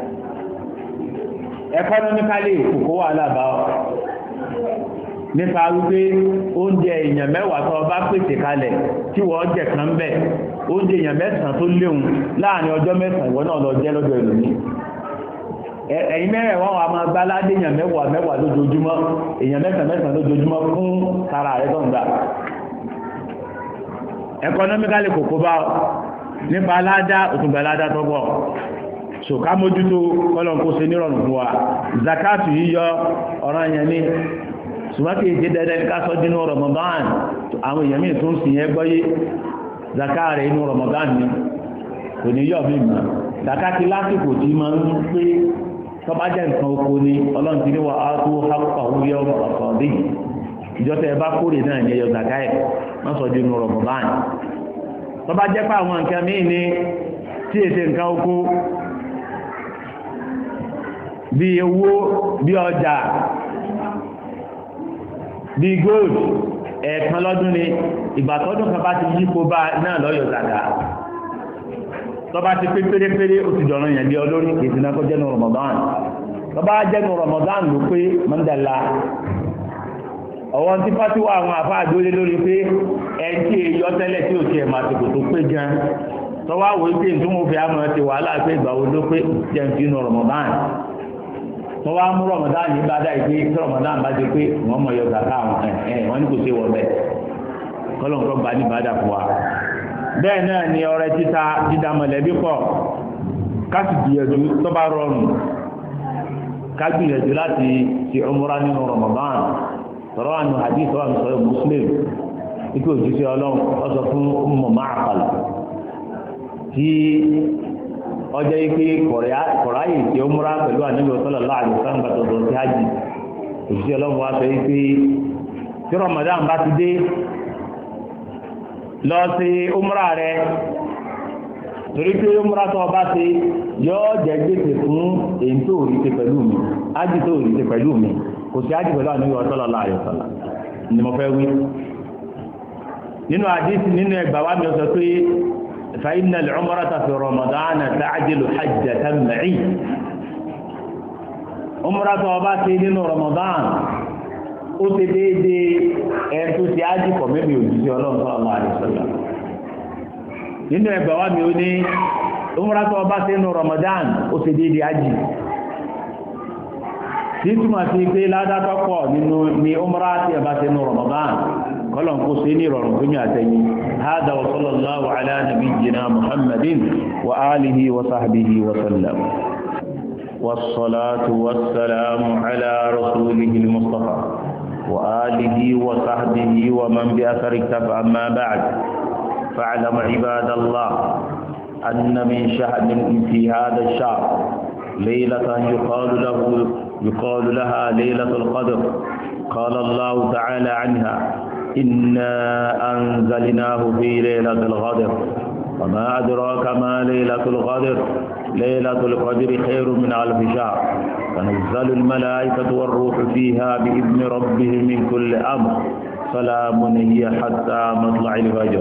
ẹkọ́nọ́míkálì kòkó wà lábá ọ nípa wípé oúnjẹ èèyàn mẹ́wàá tó bá pèsè kalẹ̀ tí wọ́n jẹ kan bẹ̀ oúnjẹ èèyàn mẹ́sàn-án tó léwu láàrin ọjọ́ mẹ́sàn-án ìwọ náà lọ jẹ́ lọ́dọ̀ ẹlòmíì ẹ̀yin mẹ́rẹ̀ wọ́n wà máa gbá ládé èèyàn mẹ́wàá mẹ́wàá lójoojúmọ́ èèyàn mẹ́sàn mẹ́sàn lójoojúmọ́ fún tara rẹ̀ tó ń gbà ẹkọ́nọ́míkálì kòkó bá nípa aládá òtùgbà aládá tó pọ̀ so ká mójútó kọ́lọ̀n kó ṣe nírọ̀rùn fún wa zakatu yíyọ ọ̀ràn yẹn ní ṣùgbọ́n kí èdè dẹ́dẹ́ ká sọ dínú Ramadan àwọn èèyàn míì tún sì yẹn gbọ́yé zakare inú Ramadan ni kò ní yọ̀ mí mọ́ zakati lásìkò tí máa ń pé tọ́bá jẹ́ nǹkan oko ni ọlọ́run ti ní wà á tó hápà orí ọmọ ọ̀sán dé ìjọsẹ̀ bá kórè náà ní ẹyọ zakai wọ́n sọ dínú Ramadan tọ́bá jẹ́ pé àwọn nǹkan míì ní tí èsè nǹkan oko bí owó bí ọjà bí gold ẹ̀ẹ̀kan lọ́dún ni ìgbà tọ́dún kan bá ti yípo bá náà lọ́yọ̀ zaka tó bá ti pé pérépéré ó ti dọ̀rọ̀ yẹn lé olórí kìí náà kó jẹ́ ní Ramadan tó bá jẹ́ ní Ramadan ló pé mọ́ndàlá ọwọ́ tí fátíwá àwọn àfáà dólé lórí pé ẹni tí èyọ tẹ́lẹ̀ tí ò ti ẹ̀mà àtìkò tó pé gan tó wá wò pé tí wọ́n fi àmọ́ ti wàhálà pé ìgbà wo ló pé jẹun fi nù Ramadan tó wá mú Ramadan yìí bá dá ìpé tí Ramadan bá jẹ pé wọ́n mọ̀ yọ gàkà àwọn ẹ̀ wọ́n ní kò sí wọ̀ bẹ́ẹ̀ kọ́lọ̀ nǹkan gbà ní ìbádà fún wa bẹ́ẹ̀ náà ni ọrẹ títa dídá mọ̀lẹ́bí pọ̀ káàsì gbìyànjú tó bá rọrùn ká gbìyànjú láti ṣe umrah nínú Ramadan tọrọ àánú hadith wa sọ Muslim ikú òjíṣẹ́ Ọlọ́run ó sọ fún Ummu Ma'qal tí ọjọ́ ike kọ̀ráyè tí ó múra pẹ̀lú Ànábì sallallahu alaihi wasallam tó dọ̀ sí hajj òjíṣẹ́ Ọlọ́run wa sọ ike tí Ramadan bá ti dé lọ sí umra rẹ torí pé umra tó bá ti yóò jẹ gbèsè fún èyí tó rí ṣe pẹ̀lú mi ájì tó rí ṣe pẹ̀lú mi kò sí ájì pẹ̀lú Ànábì sallallahu alaihi wasallam ni mo fẹ́ wí nínú àdísì nínú ẹgbà wá mi sọ pé fa inna al-umrata fi Ramadan ta'dilu hajjatan ma'i umra tó bá ti nínú Ramadan ó ti déédé ẹni tó ti ájì pọ̀ mẹ́bí òjíṣẹ́ Ọlọ́run sallallahu alaihi wasallam nínú ẹgbà wá mi ó ní umra tó bá ti nínú Ramadan ó ti déédé ájì tí túmọ̀ sí pé ládátọ́ pọ̀ nínú ní umra tí ẹ bá ti nínú Ramadan kọlọ̀n kó sí ní ìrọ̀rùn fún mi àtẹ́yìn hádà wa sallallahu ala nabiyyina Muhammadin wa alihi wa sahbihi wa sallam wassalatu wassalamu ala rasulihi al-mustafa وآله وصحبه ومن بأثر اكتفى أما بعد فاعلم عباد الله أن من شهر في هذا الشهر ليلة يقال له يقال لها ليلة القدر قال الله تعالى عنها إنا أنزلناه في ليلة القدر وما أدراك ما ليلة القدر ليلة القدر خير من ألف شهر تنزل الملائكة والروح فيها بإذن ربهم من كل أمر سلام هي حتى مطلع الفجر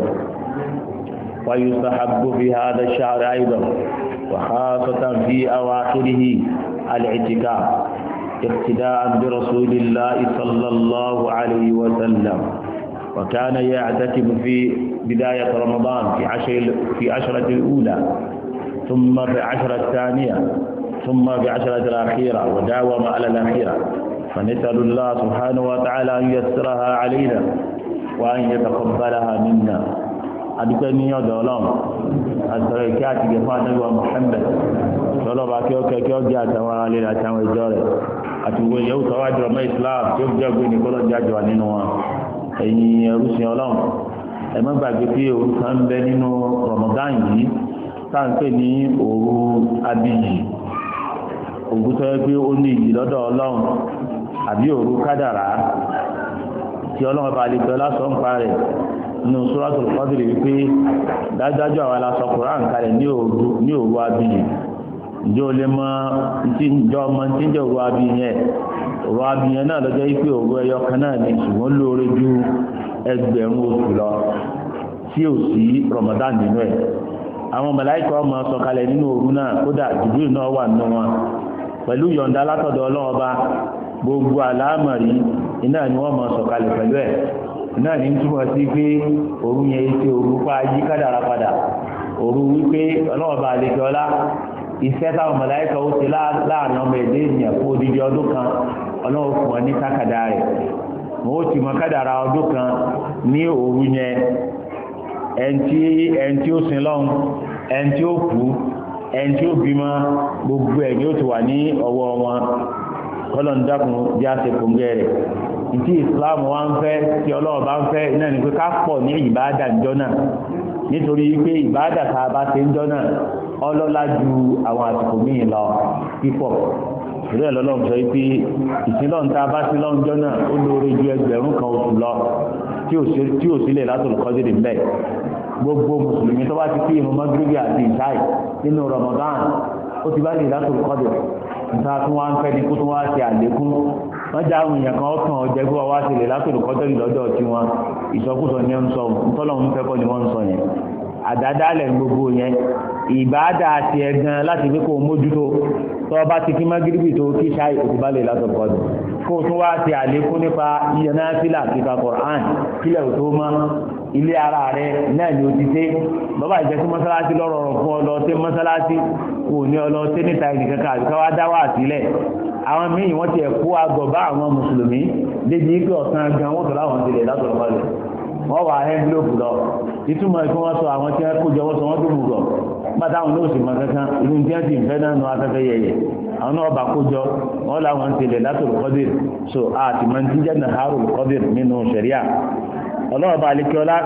ويستحب في هذا الشهر أيضا وخاصة في أواخره الاعتكاف اقتداء برسول الله صلى الله عليه وسلم وكان يعتكف في بداية رمضان في عشر في عشرة الأولى ثم في عشرة الثانية ثم في عشرة الأخيرة وداوم على الأخيرة فنسأل الله سبحانه وتعالى أن يسرها علينا وأن يتقبلها منا أدكني يا دولام التركات جفاء نبي محمد صلى الله عليه وسلم جاء توالي لا توالي جاري أتوقع يوم تواجد رمى إسلام يوم جاء نقول جاء جوانينوا أي روسي أولام أما بعد في أوروكان بيننا رمضان يي táǹpé ní òru abiyì ògùtọ́ ẹgbẹ́ ó ní ìyì lọ́dọ̀ ọlọ́run àbí òru kádàrá tí ọlọ́run bá lè pẹ́ lásán pa rẹ̀ nínú Suratul Qadr wípé dájájú àwọn aláṣọ Kùránì kalẹ̀ ní òru abiyì ìjọ lè mọ tí ìjọ ọmọ tí ń jẹ́ òru abiyì yẹn òru abiyì yẹn náà lọ́jọ́ wípé òru ẹyọ kan náà ní ṣùgbọ́n lóore ju ẹgbẹ̀rún oṣù lọ tí ò sí Ramadan nínú ẹ̀ àwọn màláíkà ọmọ sọ̀kalẹ̀ nínú òru náà kódà Jibril náà wà nínú wọn pẹ̀lú yọ̀ǹda látọ̀dọ̀ Ọlọ́run Ọba gbogbo àlámọ̀rí iná ni wọ́n mọ̀ sọ̀kalẹ̀ pẹ̀lú ẹ̀ iná ní túmọ̀ sí pé òru yẹn ṣe òru pa yí kádàrá padà òru wípé Ọlọ́run Ọba àlejò ọlá iṣẹ́ táwọn màláíkà ó ṣe láàrin ọmọ ẹ̀dẹ́ ènìyàn fún odidi ọdún kan Ọlọ́run fún wọn ní kákàdá rẹ̀ wọ́n ó ti mọ kádàrá ọdún kan ní òru yẹn ẹntí ẹntí ó sin lọ́hùn ẹntí ó kú ẹntí ó bímọ gbogbo ẹ̀ ni ó ti wà ní ọwọ́ wọn kọ́lọ̀ ń dákun bí a ṣe kòǹgẹ́ rẹ̀ ìtí Islam wa ń fẹ́ tí Ọlọ́run bá ń fẹ́ iná ní pé ká pọ̀ ní ìbáàdà ìjọ náà nítorí pé ìbáàdà tá a bá ṣe ń jọ náà ọlọ́lá ju àwọn àsìkò míì lọ pípọ̀ ìrẹ́ lọ́lọ́run sọ pé ìsìnlọ́run tá a bá sí lọ́njọ́ náà ó lóore ju ẹgbẹ̀rún kan oṣù lọ tí ò sílẹ̀ látòlù kọ́dìrì ń bẹ̀ gbogbo mùsùlùmí tó bá ti fi ìrun mọ́gírígì àti ìṣáì nínú Ramadan ó ti bá lè látòlù kọ́dìrì níta tí wọ́n á ń fẹ́ ní kó tó wá ṣe àlékún wọ́n já àwọn èèyàn kan ọ̀tàn ọ̀jẹ́ pé wọ́n wá ṣe lè látòlù kọ́dìrì lọ́dọ̀ tí wọ́n ìsọkúsọ ni wọ́n ń sọ ntọ́lọ́run fẹ́ kọ́ ni wọ́n ń sọ yẹn àdádálẹ̀ gbogbo yẹn ìbáàdà àti ẹ̀gan láti fi kó mójútó tó bá ti kí magiribi tó kí ṣáì òtún bá lè látọ̀kọ́ dùn kó tún wá ti àlékún nípa iye náà fílà kíka Qur'an kílẹ̀ ò tó mọ́ ilé ara rẹ̀ náà ni ó ti ṣe bàbá ìjẹ́ sí mọ́sálásí lọ́rọ̀ fún ọlọ́tẹ́ mọ́sálásí kò ní ọlọ́tẹ́ níta ìdíkẹ́ káàdì káwá dá wà sílẹ̀ àwọn míì wọ́n ti ẹ̀kú àgọ̀ bá àwọn mùsùlùmí débi pé ọ̀sán gan wọ́n tọ́lá àwọn tilẹ̀ látọ̀rọ̀ balẹ̀ wọ́n wà ẹ́ńgílòpù lọ ìtumọ̀ ìfún wọn sọ àwọn tí wọ́n kó jọ wọ́n sọ wọ́n tó mú lọ bàtà àwọn olóòsì mọ̀ kankan ìlú tí wọ́n ti ń fẹ́ náà nu afẹ́fẹ́ yẹyẹ àwọn náà bá kó jọ wọ́n làwọn tilẹ̀ látọ̀rọ̀ kọ́dìr so àti mọ̀ntíjẹ́ nàhárù kọ́dìr nínú ṣẹ̀ríà ọlọ́ọ̀bà alikiola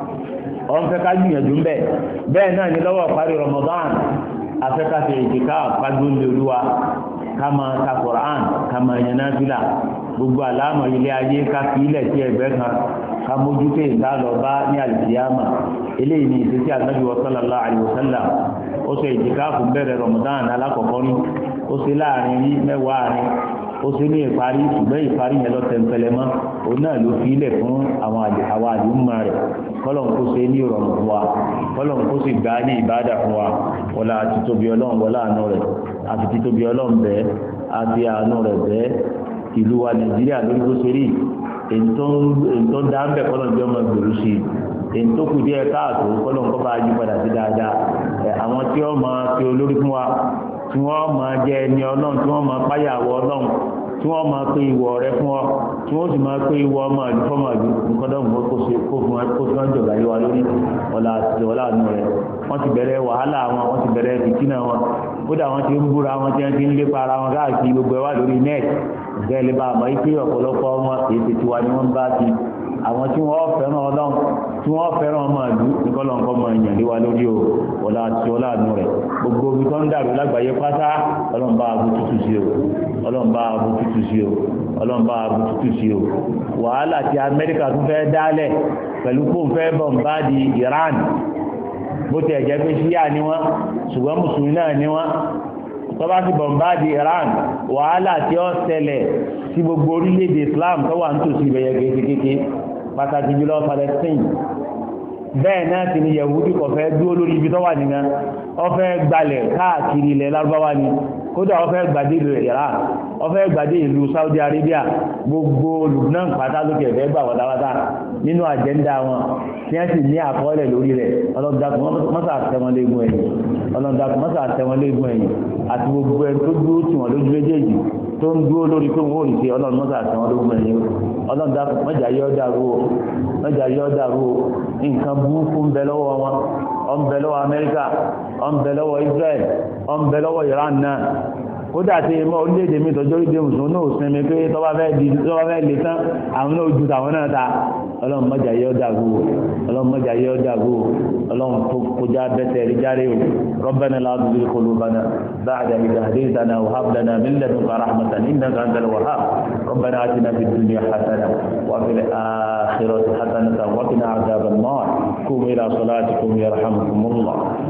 ọ̀n fẹ́ ká gbìyànjú mbẹ́ bẹ́ẹ̀ náà ní lọ́wọ́ parí Ramadan afẹ́kàfẹ́ ìdíkà pàdúlé olúwa kama ka Qur'an kama yanafila gbogbo àlámọ̀ ilé ayé ká fi ilẹ̀ tí ẹgbẹ́ kan ká mójútó ìta lọ bá ní alìsíyàmà eléyìí ní ìṣesí ànábì sallallahu alaihi wasallam ó ṣe ìdíkà fún bẹ̀rẹ̀ Ramadan alákọ̀ọ́kọ́ ní ó ṣe láàrin rí mẹ́wàá rin ó ṣe ní ìparí ṣùgbọ́n ìparí yẹn lọ tẹ̀m̀pẹ̀lẹ̀ mọ́ òun náà ló fi ilẹ̀ fún àwọn àdúgbò rẹ̀ kọ́lọ̀ kó ṣe ní ìrọ̀rùn fún wa kọ́lọ̀ kó sì gbá ní ìbádà fún wa wọlá àti tóbi ọlọ́run wọlá àánú rẹ̀ àti títóbi ọlọ́run bẹ́ẹ̀ àti àánú rẹ̀ bẹ́ẹ̀ ìlú wa Nàìjíríà lórí bó ṣe rí èyí tó ń dá ń bẹ̀ kọ́lọ̀ jẹ́ ọmọ gbèrú sí èyí tó kù díẹ̀ káàtó kọ́lọ̀ kọ́ bá yí padà sí dáadáa àwọn tí wọ́n máa fi olórí fún wa tí wọ́n máa jẹ ẹni ọlọ́run tí wọ́n máa páyàwó ọlọ́run tí wọ́n máa pé ìwọ rẹ fún ọ tí wọ́n sì máa pé ìwọ ọmọ àdú fọ́mọ àdú nǹkan dọ́gbọ̀n kó ṣe kó fún ẹ kó fún ọjọ́ ìgbàlẹ̀ wa lórí ọ̀la àti ọ̀la àánú rẹ̀ wọ́n ti bẹ̀rẹ̀ wàhálà wọn wọ́n ti bẹ̀rẹ̀ fìtínà wọn kódà wọ́n ti ń búra wọn tí wọ́n ti ń lépa ara wọn káàkiri gbogbo ẹ̀ wá lórí net ìgbẹ́lẹ̀ bá àmọ́ ike ọ̀pọ̀lọpọ̀ wọn kì í ṣe tiwa ni wọ́n bá ti àwọn tí wọ́n fẹ́ràn ọlọ́run tí wọ́n fẹ́ràn ọmọ ìlú nìkọ́lọ̀ nǹkan mọ̀ èèyàn lé wa lórí o ọ̀la àti ọlá àánú rẹ̀ gbogbo omi tó ń dàrú lágbàáyé pátá ọlọ́run bá abu tútù sí o ọlọ́run bá abu tútù sí o ọlọ́run bá abu tútù sí o wàhálà tí Amẹ́ríkà tún fẹ́ dálẹ̀ pẹ̀lú kó fẹ́ bọ̀m̀bá di Iran bó ti ẹ̀jẹ̀ pé ṣíyà ni wọ́n ṣùgbọ́n mùsùlùmí náà ni wọ́n tọ́bá ti bọ̀m̀bá di Iran wàhálà tí ó ṣẹlẹ̀ sí gbogbo orílẹ̀-èdè Islam tó wà nítòsí ìbẹ̀yẹ kékeré pàtàkì jùlọ Palestine bẹ́ẹ̀ náà ti ní Yahudi kò fẹ́ dúró lórí ibi tó wà nìkan ó fẹ́ gbalẹ̀ káàkiri ilẹ̀ Lárúbáwá ni kódà ó fẹ́ gbàdé ìlú Iraq ó fẹ́ gbàdé ìlú Saudi Arabia gbogbo Lebanon pátá lókè ẹ̀fẹ́ gbà wàdáwàdá nínú àjẹ́ndà wọn tí wọ́n sì ní àkọọ́lẹ̀ lórí rẹ̀ ọlọ́dàkùn mọ́sà tẹ́wọn léegun ẹ̀yìn ọlọ́dàkùn mọ́sà tẹ́wọn léegun ẹ̀yìn àti gbogbo ẹni tó dúró tì wọ́n lójú méjèèjì tó ń dúró lórí pé wọ́n ò ní ṣe ọlọ́run mọ́sà tẹ́wọn léegun ẹ̀yìn ọlọ́dàkùn mọ́jà yọ́ dàrú o mọ́jà yọ́ dàrú o nǹkan burúkú ń bẹ lọ́wọ́ wọn ó ń bẹ lọ́wọ́ Amẹ́ríkà ó ń bẹ lọ́wọ́ Israel ó ń bẹ lọ́wọ́ Iran náà kódà tí mọ́ orílẹ̀-èdè mi tọ́jọ́ ìdè mùsùlùmí náà sinmi pé tọ́ba fẹ́ di tọ́ba fẹ́ lè tán àwọn náà ju tàwọn náà ta ọlọ́run mọ́jà yẹ́ ọ́ dàgbò ọlọ́run mọ́jà yẹ́ ọ́ dàgbò ọlọ́run tó kọjá bẹ́tẹ̀ rí járe o Rabbana la tuzigh qulubana ba'da idh hadaytana wa hab lana min ladunka rahmatan innaka antal wahhab Rabbana atina fid dunya hasanatan wa fil akhirati hasanatan wa qina adhaban nar qumu ila salatikum yarhamukumullah